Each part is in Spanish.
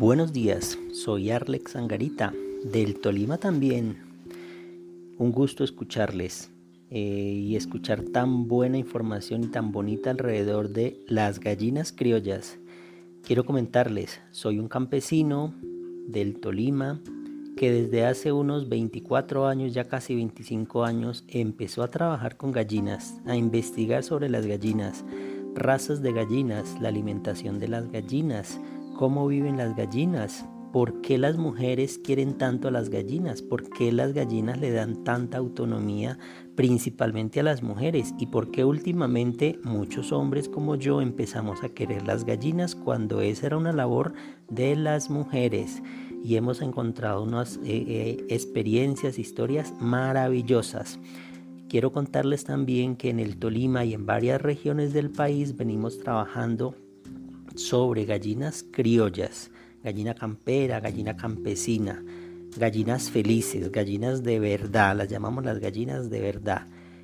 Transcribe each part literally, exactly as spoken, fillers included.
Buenos días, soy Arlex Angarita, del Tolima también. Un gusto escucharles eh, y escuchar tan buena información y tan bonita alrededor de las gallinas criollas. Quiero comentarles, soy un campesino del Tolima que desde hace unos veinticuatro años, ya casi veinticinco años, empezó a trabajar con gallinas, a investigar sobre las gallinas, razas de gallinas, la alimentación de las gallinas, cómo viven las gallinas, por qué las mujeres quieren tanto a las gallinas, por qué las gallinas le dan tanta autonomía principalmente a las mujeres y por qué últimamente muchos hombres como yo empezamos a querer las gallinas cuando esa era una labor de las mujeres. Y hemos encontrado unas eh, eh, experiencias, historias maravillosas. Quiero contarles también que en el Tolima y en varias regiones del país venimos trabajando sobre gallinas criollas, gallina campera, gallina campesina, gallinas felices, gallinas de verdad, las llamamos las gallinas de verdad.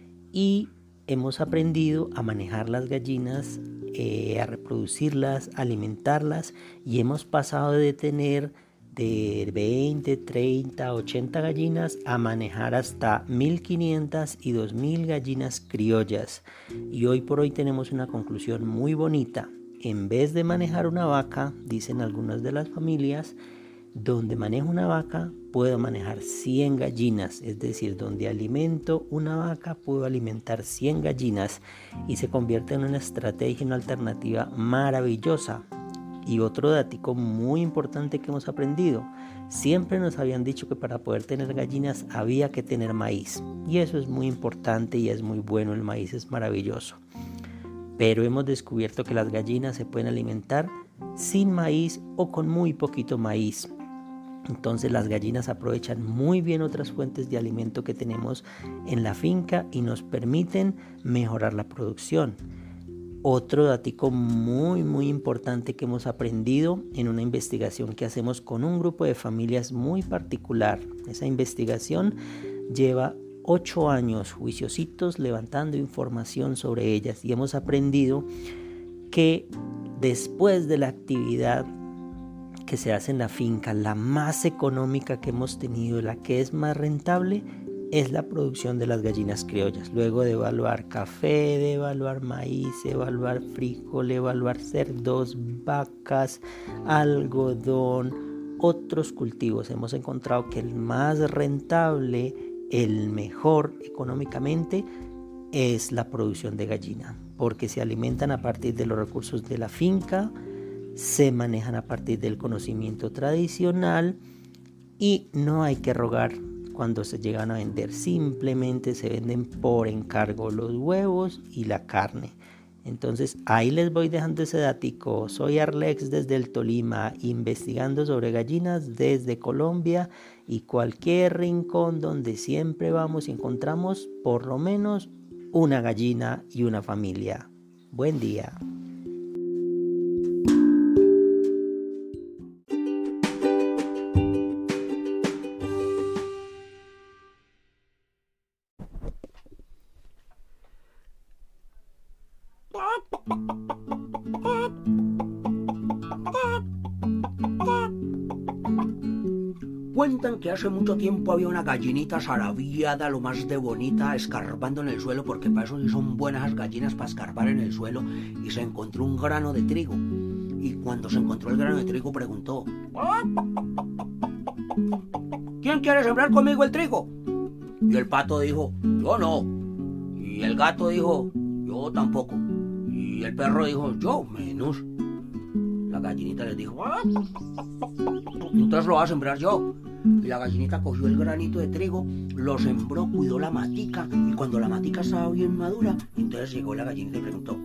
Y hemos aprendido a manejar las gallinas, eh, a reproducirlas, a alimentarlas, y hemos pasado de tener de veinte, treinta, ochenta gallinas a manejar hasta mil quinientas y dos mil gallinas criollas. Y hoy por hoy tenemos una conclusión muy bonita. En vez de manejar una vaca, dicen algunas de las familias, donde manejo una vaca puedo manejar cien gallinas, es decir, donde alimento una vaca puedo alimentar cien gallinas y se convierte en una estrategia, una alternativa maravillosa. Y otro dato muy importante que hemos aprendido, siempre nos habían dicho que para poder tener gallinas había que tener maíz, y eso es muy importante y es muy bueno, el maíz es maravilloso. Pero hemos descubierto que las gallinas se pueden alimentar sin maíz o con muy poquito maíz. Entonces las gallinas aprovechan muy bien otras fuentes de alimento que tenemos en la finca y nos permiten mejorar la producción. Otro dato muy muy importante que hemos aprendido en una investigación que hacemos con un grupo de familias muy particular. Esa investigación lleva ocho años juiciositos levantando información sobre ellas y hemos aprendido que después de la actividad que se hace en la finca, la más económica que hemos tenido, la que es más rentable, es la producción de las gallinas criollas. Luego de evaluar café, de evaluar maíz, evaluar frijol, evaluar cerdos, vacas, algodón, otros cultivos, hemos encontrado que el más rentable, el mejor económicamente, es la producción de gallina, porque se alimentan a partir de los recursos de la finca, se manejan a partir del conocimiento tradicional y no hay que rogar cuando se llegan a vender, simplemente se venden por encargo los huevos y la carne. Entonces ahí les voy dejando ese datico. Soy Arlex desde el Tolima, investigando sobre gallinas desde Colombia y cualquier rincón donde siempre vamos y encontramos por lo menos una gallina y una familia. Buen día. Cuentan que hace mucho tiempo había una gallinita zarabiada, lo más de bonita, escarbando en el suelo, porque para eso sí son buenas las gallinas, para escarbar en el suelo, y se encontró un grano de trigo. Y cuando se encontró el grano de trigo preguntó: ¿quién quiere sembrar conmigo el trigo? Y el pato dijo: yo no. Y el gato dijo: yo tampoco. Y el perro dijo: yo menos. La gallinita les dijo: entonces lo voy a sembrar yo. Y la gallinita cogió el granito de trigo, lo sembró, cuidó la matica, y cuando la matica estaba bien madura, entonces llegó la gallinita y preguntó: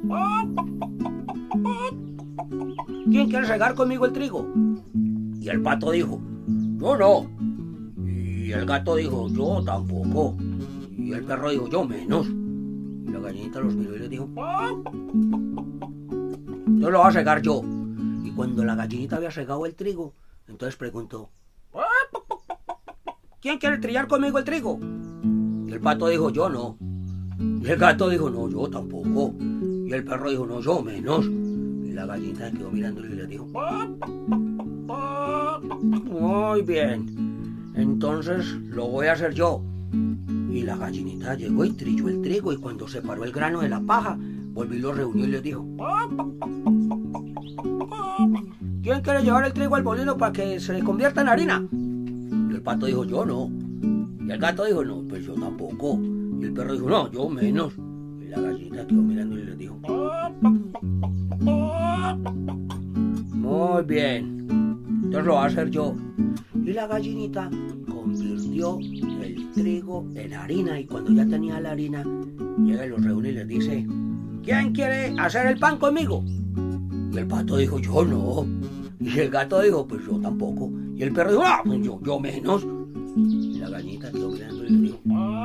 ¿quién quiere regar conmigo el trigo? Y el pato dijo: yo no. Y el gato dijo: yo tampoco. Y el perro dijo: yo menos. Y la gallinita los miró y les dijo: yo lo voy a regar yo. Y cuando la gallinita había regado el trigo, entonces preguntó: ¿quién quiere trillar conmigo el trigo? Y el pato dijo: yo no. Y el gato dijo: no, yo tampoco. Y el perro dijo: no, yo menos. Y la gallinita quedó mirándolo y le dijo: Muy bien, entonces lo voy a hacer yo. Y la gallinita llegó y trilló el trigo, y cuando separó el grano de la paja, volvió y lo reunió y les dijo: ¿quién quiere llevar el trigo al molino para que se le convierta en harina? Y el pato dijo: yo no. Y el gato dijo: no, pues yo tampoco. Y el perro dijo: no, yo menos. Y la gallinita quedó mirando y le dijo: muy bien, entonces lo voy a hacer yo. Y la gallinita convirtió el trigo en harina, y cuando ya tenía la harina, llega y los reúne y les dice: ¿quién quiere hacer el pan conmigo? Y el pato dijo: yo no. Y el gato dijo: pues yo tampoco. Y el perro dijo: ah, pues yo, yo menos. Y la gallinita quedó mirando y le dijo: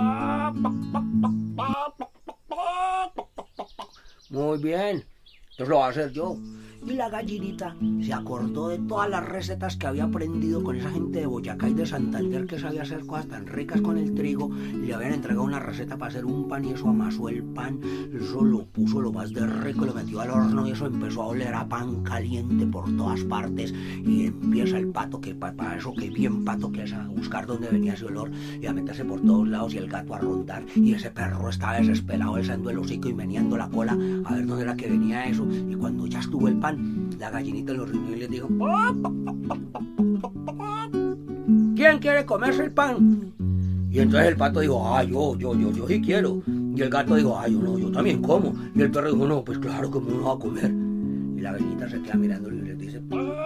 muy bien, entonces lo voy a hacer yo. Y la gallinita se acordó de todas las recetas que había aprendido con esa gente de Boyacá y de Santander, que sabía hacer cosas tan ricas con el trigo, y le habían entregado una receta para hacer un pan, y eso amasó el pan, eso lo puso lo más de rico, lo metió al horno, y eso empezó a oler a pan caliente por todas partes. Y empieza el pato, que para eso que bien pato que es, a buscar dónde venía ese olor y a meterse por todos lados, y el gato a rondar, y ese perro estaba desesperado, alzando el hocico y meneando la cola a ver dónde era que venía eso. Y cuando ya estuvo el pan, la gallinita lo reunió y le dijo: ¿quién quiere comerse el pan? Y entonces el pato dijo: ah, yo, yo, yo, yo sí quiero. Y el gato dijo: ah, yo no, yo también como. Y el perro dijo: no, pues claro que uno va a comer. Y la gallinita se queda mirándolo y le dice: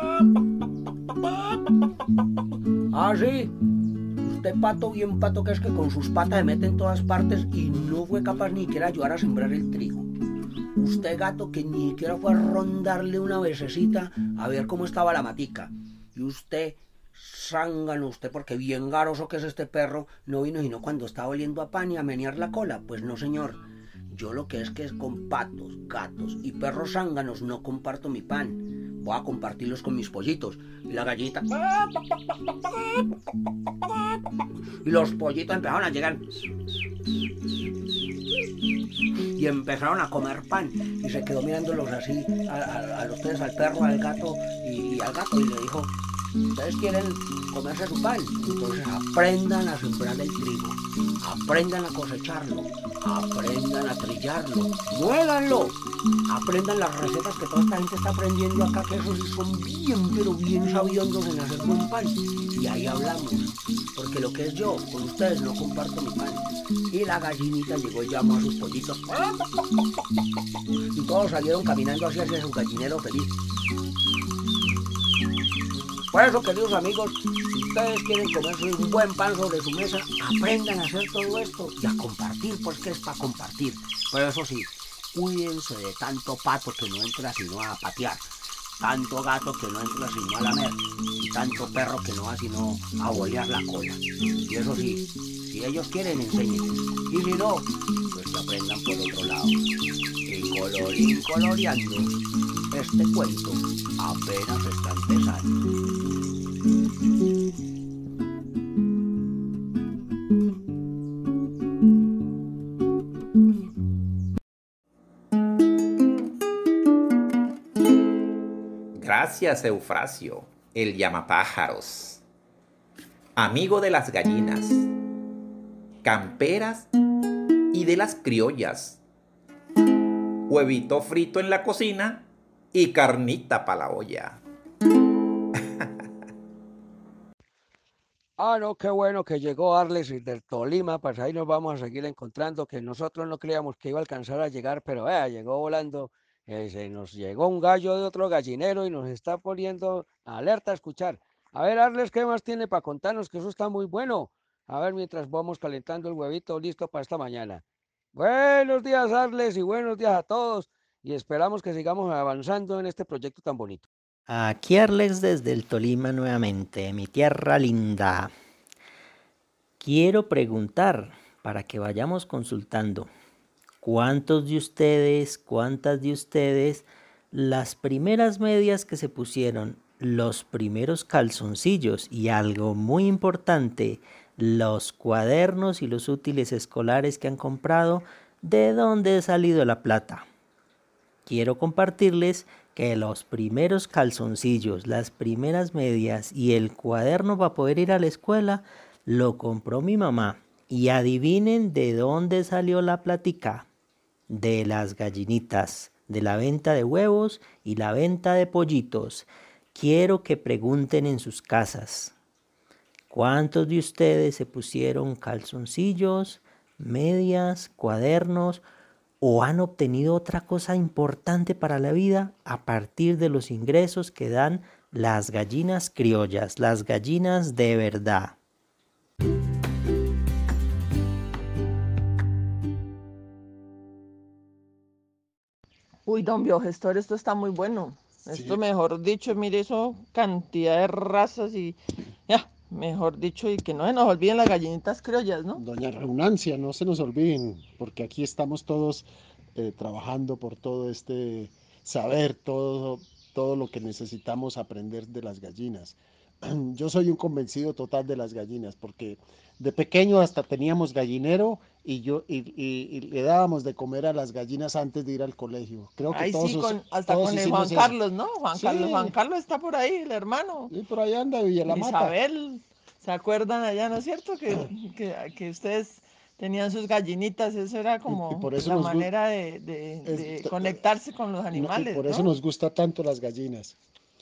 ah, sí, usted pato, bien pato que es, que con sus patas se mete en todas partes y no fue capaz ni siquiera ayudar a sembrar el trigo. Usted gato que ni siquiera fue a rondarle una vececita a ver cómo estaba la matica. Y usted zángano, usted porque bien garoso que es este perro, no vino sino cuando estaba oliendo a pan y a menear la cola. Pues no, señor, yo lo que es que es con patos, gatos y perros zánganos no comparto mi pan. Voy a compartirlos con mis pollitos. Y la gallinita, y los pollitos empezaron a llegar y empezaron a comer pan, y se quedó mirándolos así a, a, a los tres, al perro, al gato y, y al gato, y le dijo: ¿ustedes quieren comerse su pan? Entonces aprendan a sembrar el trigo, aprendan a cosecharlo, aprendan a trillarlo, muélanlo, aprendan las recetas que toda esta gente está aprendiendo acá, que esos sí son bien, pero bien sabiondos en hacer buen pan. Y ahí hablamos, porque lo que es yo, con ustedes no comparto mi pan. Y la gallinita llegó y llamó a sus pollitos, y todos salieron caminando hacia, hacia su gallinero feliz. Por eso, queridos amigos, si ustedes quieren comerse un buen pan sobre su mesa, aprendan a hacer todo esto y a compartir, pues que es para compartir. Pero eso sí, cuídense de tanto pato que no entra sino a patear, tanto gato que no entra sino a lamer, y tanto perro que no va sino a bolear la cola. Y eso sí, si ellos quieren, enséñenles. Y si no, pues que aprendan por otro lado. Y colorín coloreando, este cuento apenas está empezando. Gracias, Eufrasio, el llamapájaros, amigo de las gallinas, camperas y de las criollas, huevito frito en la cocina y carnita para la olla. Ah, no, qué bueno que llegó Arles del Tolima, pues ahí nos vamos a seguir encontrando, que nosotros no creíamos que iba a alcanzar a llegar, pero eh, llegó volando, eh, se nos llegó un gallo de otro gallinero y nos está poniendo alerta a escuchar. A ver, Arles, ¿qué más tiene para contarnos? Que eso está muy bueno. A ver, mientras vamos calentando el huevito listo para esta mañana. Buenos días, Arles, y buenos días a todos, y esperamos que sigamos avanzando en este proyecto tan bonito. Aquí Arles desde el Tolima nuevamente, mi tierra linda. Quiero preguntar, para que vayamos consultando, ¿cuántos de ustedes, cuántas de ustedes, las primeras medias que se pusieron, los primeros calzoncillos y algo muy importante, los cuadernos y los útiles escolares que han comprado, de dónde ha salido la plata? Quiero compartirles que los primeros calzoncillos, las primeras medias y el cuaderno para poder ir a la escuela lo compró mi mamá. Y adivinen de dónde salió la plática. De las gallinitas, de la venta de huevos y la venta de pollitos. Quiero que pregunten en sus casas, ¿cuántos de ustedes se pusieron calzoncillos, medias, cuadernos o han obtenido otra cosa importante para la vida a partir de los ingresos que dan las gallinas criollas, las gallinas de verdad? Uy, don biogestor, esto está muy bueno. Esto, Sí, mejor dicho, mire eso, cantidad de razas y ya, mejor dicho, y que no se nos olviden las gallinitas criollas, ¿no? doña Reunancia, no se nos olviden, porque aquí estamos todos eh, trabajando por todo este saber, todo, todo lo que necesitamos aprender de las gallinas. Yo soy un convencido total de las gallinas, porque de pequeño hasta teníamos gallinero y yo y, y- y le dábamos de comer a las gallinas antes de ir al colegio. Creo que Ay, todos, sí, us- con, hasta todos con el Juan hicimos eso. Carlos, ¿no? Juan Carlos, Juan Sí, Carlos está por ahí, el hermano. y por ahí anda Villamata. Isabel, ¿se acuerdan allá, no es cierto? Que, que, que ustedes tenían sus gallinitas, eso era Y, y como por eso la nos, gu- manera de, de, es- de t- conectarse con los no, y animales, por eso ¿no? nos gusta tanto las gallinas.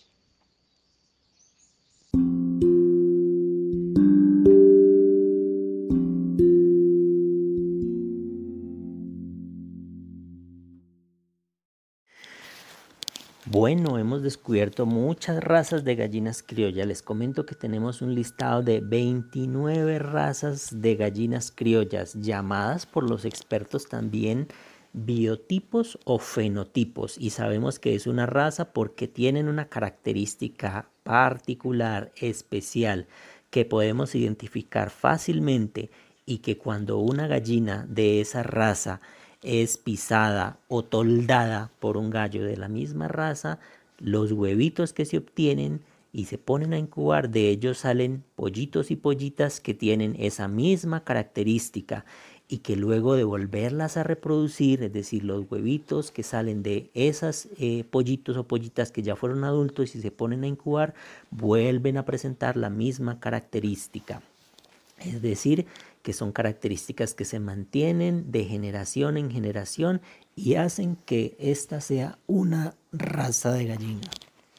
Bueno, hemos descubierto muchas razas de gallinas criollas. Les comento que tenemos un listado de veintinueve razas de gallinas criollas, llamadas por los expertos también biotipos o fenotipos. Y sabemos que es una raza porque tienen una característica particular, especial, que podemos identificar fácilmente y que cuando una gallina de esa raza es pisada o toldada por un gallo de la misma raza, los huevitos que se obtienen y se ponen a incubar, de ellos salen pollitos y pollitas que tienen esa misma característica y que luego de volverlas a reproducir, es decir, los huevitos que salen de esas eh, pollitos o pollitas que ya fueron adultos y se ponen a incubar, vuelven a presentar la misma característica. Es decir, que son características que se mantienen de generación en generación y hacen que esta sea una raza de gallina.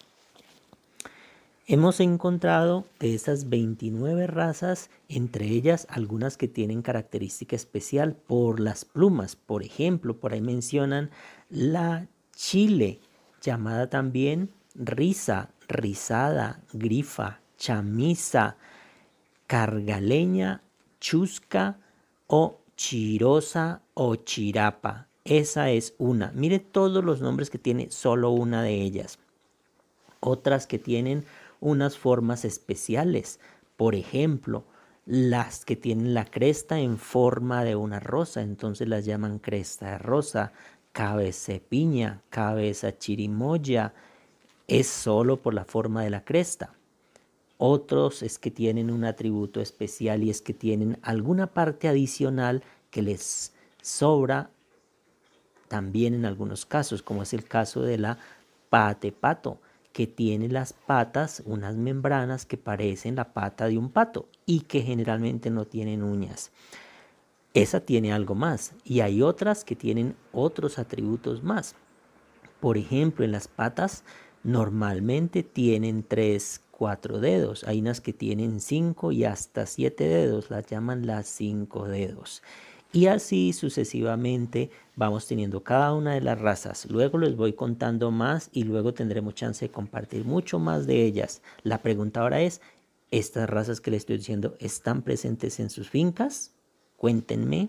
Hemos encontrado de esas veintinueve razas, entre ellas algunas que tienen característica especial por las plumas. Por ejemplo, por ahí mencionan la chile, llamada también risa, rizada, grifa, chamisa, cargaleña, chusca o chirosa o chirapa. Esa es una. Mire todos los nombres que tiene solo una de ellas. Otras que tienen unas formas especiales. Por ejemplo, las que tienen la cresta en forma de una rosa, entonces las llaman cresta de rosa. Cabeza de piña, cabeza chirimoya, es solo por la forma de la cresta. Otros es que tienen un atributo especial y es que tienen alguna parte adicional que les sobra también en algunos casos, como es el caso de la pata de pato, que tiene las patas, unas membranas que parecen la pata de un pato y que generalmente no tienen uñas. Esa tiene algo más y hay otras que tienen otros atributos más. Por ejemplo, en las patas normalmente tienen tres, cuatro dedos. Hay unas que tienen cinco y hasta siete dedos, las llaman las cinco dedos. Y así sucesivamente vamos teniendo cada una de las razas. Luego les voy contando más y luego tendremos chance de compartir mucho más de ellas. La pregunta ahora es, ¿estas razas que les estoy diciendo están presentes en sus fincas? Cuéntenme.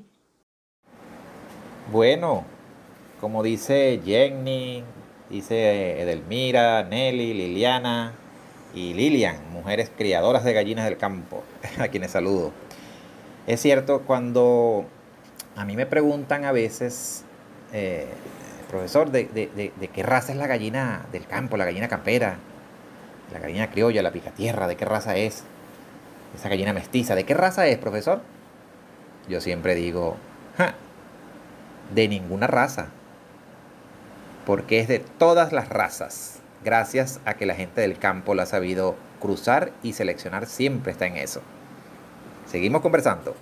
Bueno, como dice Jenny, dice Edelmira, Nelly, Liliana y Lilian, mujeres criadoras de gallinas del campo, a quienes saludo. Es cierto, cuando a mí me preguntan a veces, eh, profesor, de, de, de, de qué raza es la gallina del campo, la gallina campera, la gallina criolla, la picatierra, ¿de qué raza es? Esa gallina mestiza, ¿de qué raza es, profesor? Yo siempre digo, ¡ja! De ninguna raza. porque es de todas las razas, gracias a que la gente del campo la ha sabido cruzar y seleccionar, siempre está en eso. Seguimos conversando.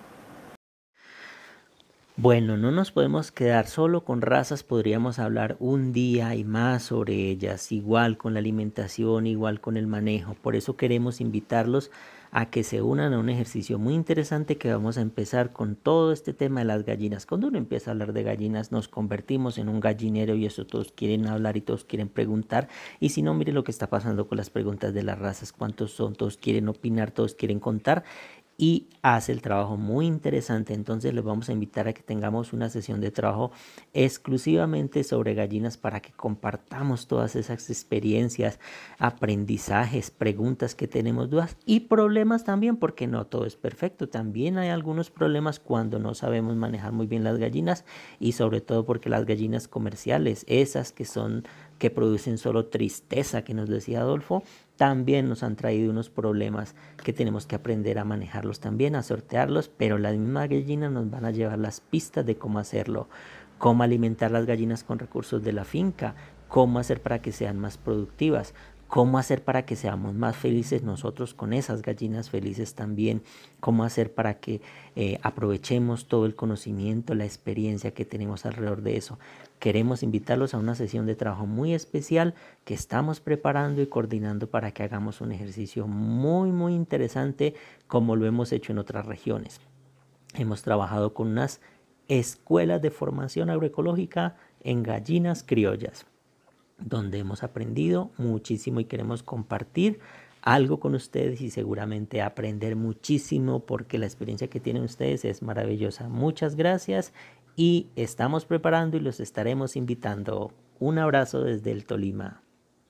Bueno, no nos podemos quedar solo con razas, podríamos hablar un día y más sobre ellas, igual con la alimentación, igual con el manejo. Por eso queremos invitarlos a que se unan a un ejercicio muy interesante que vamos a empezar con todo este tema de las gallinas. Cuando uno empieza a hablar de gallinas, nos convertimos en un gallinero y eso todos quieren hablar y todos quieren preguntar. Y si no, mire lo que está pasando con las preguntas de las razas, cuántos son, todos quieren opinar, todos quieren contar. Y hace el trabajo muy interesante. Entonces les vamos a invitar a que tengamos una sesión de trabajo exclusivamente sobre gallinas para que compartamos todas esas experiencias, aprendizajes, preguntas que tenemos, dudas y problemas también, porque no todo es perfecto. También hay algunos problemas cuando no sabemos manejar muy bien las gallinas y sobre todo porque las gallinas comerciales, esas que son que producen solo tristeza, que nos decía Adolfo, también nos han traído unos problemas que tenemos que aprender a manejarlos también, a sortearlos, pero las mismas gallinas nos van a llevar las pistas de cómo hacerlo, cómo alimentar las gallinas con recursos de la finca, cómo hacer para que sean más productivas, cómo hacer para que seamos más felices nosotros con esas gallinas felices también, cómo hacer para que eh, aprovechemos todo el conocimiento, la experiencia que tenemos alrededor de eso. Queremos invitarlos a una sesión de trabajo muy especial que estamos preparando y coordinando para que hagamos un ejercicio muy muy interesante como lo hemos hecho en otras regiones. Hemos trabajado con unas escuelas de formación agroecológica en gallinas criollas, donde hemos aprendido muchísimo y queremos compartir algo con ustedes y seguramente aprender muchísimo porque la experiencia que tienen ustedes es maravillosa. Muchas gracias y estamos preparando y los estaremos invitando. Un abrazo desde el Tolima.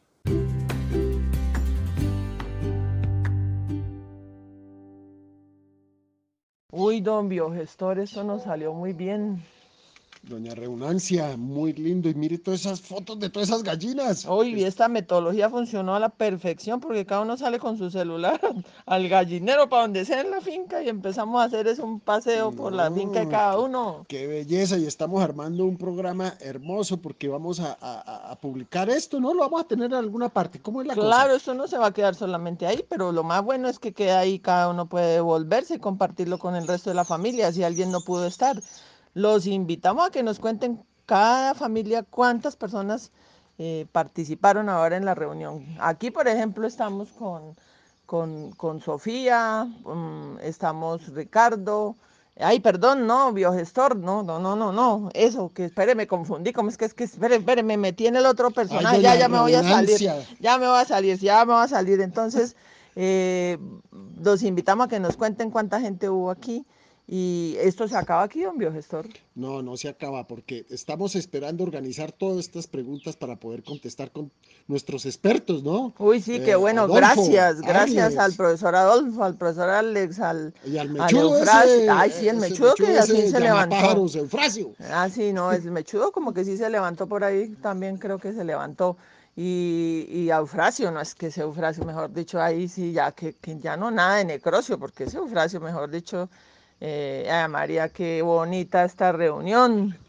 Uy, don biogestor, eso nos salió muy bien. Doña Reunancia, muy lindo. Y mire todas esas fotos de todas esas gallinas. Uy, Es- esta metodología funcionó a la perfección porque cada uno sale con su celular al gallinero para donde sea en la finca y empezamos a hacer es un paseo por la finca de No, cada qué, uno. qué belleza. Y estamos armando un programa hermoso porque vamos a, a- a publicar esto, ¿no? Lo vamos a tener en alguna parte. ¿Cómo es la cosa? Claro, esto no se va a quedar solamente ahí, pero lo más bueno es que queda ahí, cada uno puede devolverse y compartirlo con el resto de la familia si alguien no pudo estar. Los invitamos a que nos cuenten cada familia cuántas personas eh, participaron ahora en la reunión. Aquí, por ejemplo, estamos con, con, con Sofía, mm, estamos Ricardo. Ay, perdón, no, biogestor, no, no, no, no, no, eso, que espere, me confundí, ¿cómo es que es que, espere, espere, me metí en el otro Ay, personaje, ya, doña ya me voy a salir, Reunancia. ya me voy a salir, ya me voy a salir. Entonces, eh, los invitamos a que nos cuenten cuánta gente hubo aquí. Y esto se acaba aquí, don biogestor. No, no se acaba porque estamos esperando organizar todas estas preguntas para poder contestar con nuestros expertos, ¿no? Uy, sí, qué Eh, bueno, Adolfo, gracias, gracias al Arles profesor Adolfo, al profesor Alex, al, y al al mechudo Eufrasio. ese, Ay, sí, el eh, ese mechudo mechudo que al fin ese se levantó. llamapájaros, Eufrasio. Ah, sí, no, el mechudo como que sí se levantó por ahí, también creo que se levantó. Y, y a Eufrasio, no es que ese Eufrasio, mejor dicho, ahí sí, ya que, que ya no nada de necrocio, porque ese Eufrasio, mejor dicho, eh, ay, María, qué bonita esta reunión.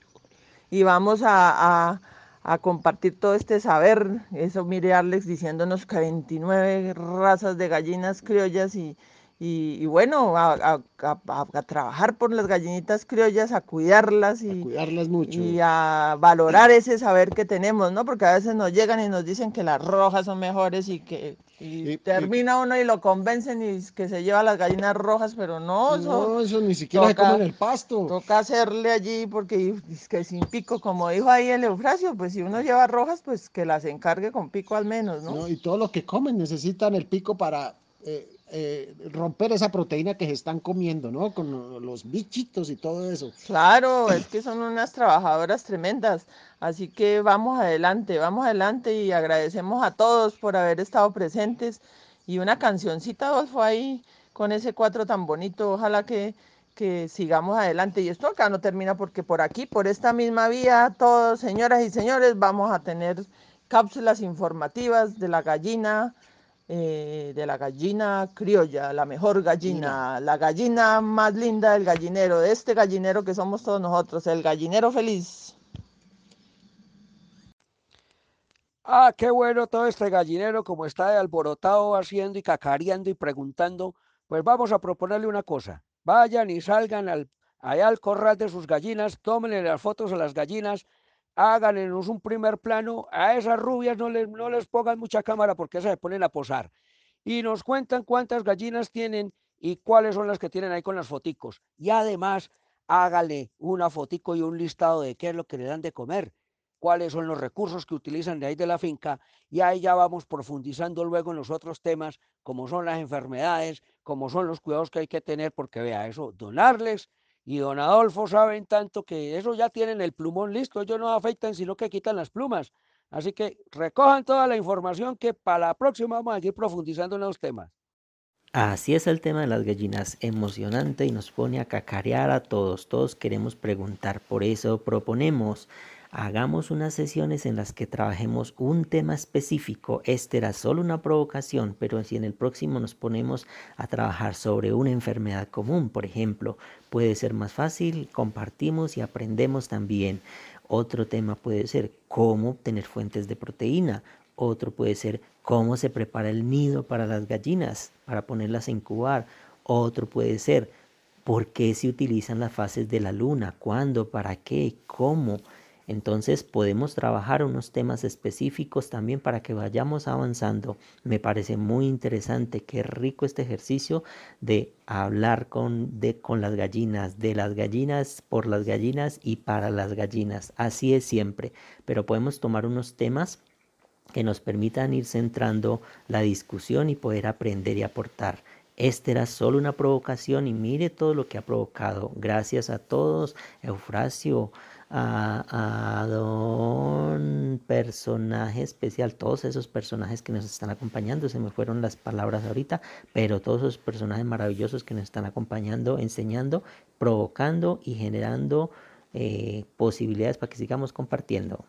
Y vamos a, a, a compartir todo este saber. Eso, mire, Alex diciéndonos que veintinueve razas de gallinas criollas y, y, y bueno, a, a, a, a, trabajar por las gallinitas criollas, a cuidarlas A y, cuidarlas mucho. y a valorar ese saber que tenemos, ¿no? Porque a veces nos llegan y nos dicen que las rojas son mejores y que y Y, y- termina uno y lo convencen y que se lleva las gallinas rojas, pero no, eso no, eso ni siquiera se come en toca, el pasto. toca hacerle allí porque es que sin pico, como dijo ahí el Eufrasio, pues si uno lleva rojas, pues que las encargue con pico al menos, ¿no? ¿No? Y todo lo que comen necesitan el pico para eh, eh, romper esa proteína que se están comiendo, ¿no? Con lo- los bichitos y todo eso. Claro, es que son unas trabajadoras tremendas, así que vamos adelante, vamos adelante y agradecemos a todos por haber estado presentes y una cancioncita, Adolfo, ahí con ese cuatro tan bonito, ojalá que, que sigamos adelante. Y esto acá no termina porque por aquí, por esta misma vía, todos, señoras y señores, vamos a tener cápsulas informativas de la gallina, eh, de la gallina criolla, la mejor Mira, gallina, la gallina más linda del gallinero, de este gallinero que somos todos nosotros, el gallinero feliz. Ah, qué bueno todo este gallinero como está de alborotado haciendo y cacareando y preguntando. Pues vamos a proponerle una cosa. Vayan y salgan al, allá al corral de sus gallinas, tómenle las fotos a las gallinas, háganos un primer plano. A esas rubias no les, no les pongan mucha cámara porque esas se ponen a posar. Y nos cuentan cuántas gallinas tienen y cuáles son las que tienen ahí con las foticos. Y además, hágale una fotico y un listado de qué es lo que le dan de comer, cuáles son los recursos que utilizan de ahí de la finca, y ahí ya vamos profundizando luego en los otros temas, como son las enfermedades, como son los cuidados que hay que tener, porque vea, eso, donarles, y don Adolfo saben tanto que eso ya tienen el plumón listo, ellos no afeitan, sino que quitan las plumas. Así que recojan toda la información que para la próxima vamos a ir profundizando en los temas. Así es el tema de las gallinas, emocionante y nos pone a cacarear a todos. Todos queremos preguntar, por eso proponemos, hagamos unas sesiones en las que trabajemos un tema específico. Este era solo una provocación, pero si en el próximo nos ponemos a trabajar sobre una enfermedad común, por ejemplo, puede ser más fácil, compartimos y aprendemos también. Otro tema puede ser cómo obtener fuentes de proteína. Otro puede ser cómo se prepara el nido para las gallinas, para ponerlas a incubar. Otro puede ser por qué se utilizan las fases de la luna, cuándo, para qué, cómo. Entonces podemos trabajar unos temas específicos también para que vayamos avanzando. Me parece muy interesante, qué rico este ejercicio de hablar con, de, con las gallinas, de las gallinas, por las gallinas y para las gallinas. Así es siempre, pero podemos tomar unos temas que nos permitan ir centrando la discusión y poder aprender y aportar. Esta era solo una provocación y mire todo lo que ha provocado. Gracias a todos, Eufrasio, a, a don personaje especial, todos esos personajes que nos están acompañando, se me fueron las palabras ahorita, pero todos esos personajes maravillosos que nos están acompañando, enseñando, provocando y generando eh, posibilidades para que sigamos compartiendo.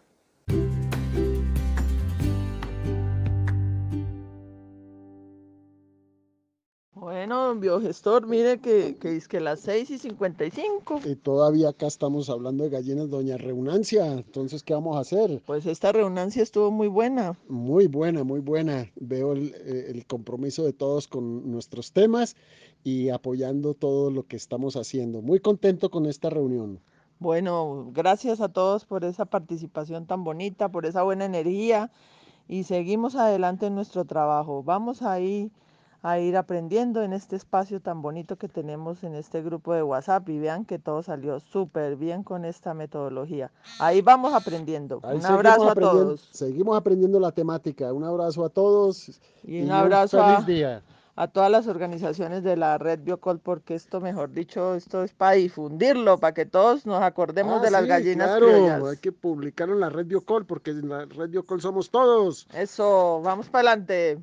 Bueno, don biogestor, mire que, que es que las seis y cincuenta y cinco. Y todavía acá estamos hablando de gallinas, doña Reunancia. Entonces, ¿qué vamos a hacer? Pues esta reunión estuvo muy buena. Muy buena, muy buena. Veo el, el compromiso de todos con nuestros temas y apoyando todo lo que estamos haciendo. Muy contento con esta reunión. Bueno, gracias a todos por esa participación tan bonita, por esa buena energía y seguimos adelante en nuestro trabajo. Vamos ahí a ir aprendiendo en este espacio tan bonito que tenemos en este grupo de WhatsApp y vean que todo salió súper bien con esta metodología. Ahí vamos aprendiendo. Ahí un abrazo a aprendiendo, todos. Seguimos aprendiendo la temática. Un abrazo a todos y, y un abrazo un feliz a, día. a todas las organizaciones de la red Biocol, porque esto, mejor dicho, esto es para difundirlo, para que todos nos acordemos Ah, de las sí, gallinas claro, criollas. hay que publicarlo en la red Biocol, porque en la red Biocol somos todos. Eso, vamos para adelante.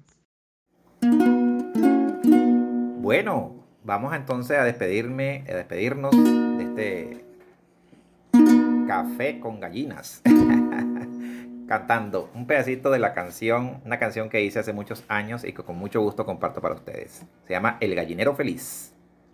Bueno, vamos entonces a despedirme, a despedirnos de este café con gallinas. Cantando un pedacito de la canción, una canción que hice hace muchos años y que con mucho gusto comparto para ustedes. Se llama El Gallinero Feliz.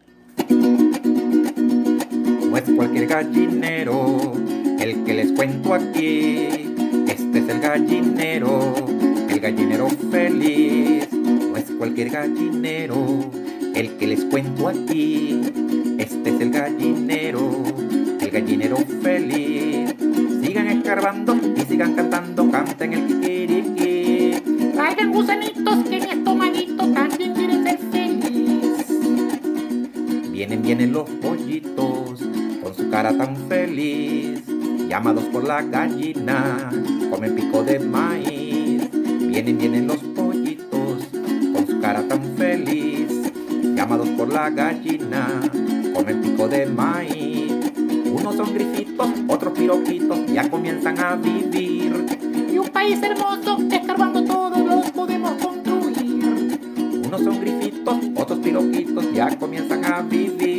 No es cualquier gallinero el que les cuento aquí. Este es el gallinero, el gallinero feliz. No es cualquier gallinero el que les cuento aquí. Este es el gallinero, el gallinero feliz. Sigan escarbando y sigan cantando, canten el kikiriki. Traigan gusanitos que mi estomaguito también quiere ser feliz. Vienen, vienen los pollitos con su cara tan feliz, llamados por la gallina, comen pico de maíz. Vienen, vienen los pollitos con su cara tan feliz, llamados por la gallina, comen pico de maíz. Unos son grifitos, otros piroquitos, ya comienzan a vivir. Y un país hermoso, escarbando todo, lo podemos construir. Unos son grifitos, otros piroquitos, ya comienzan a vivir.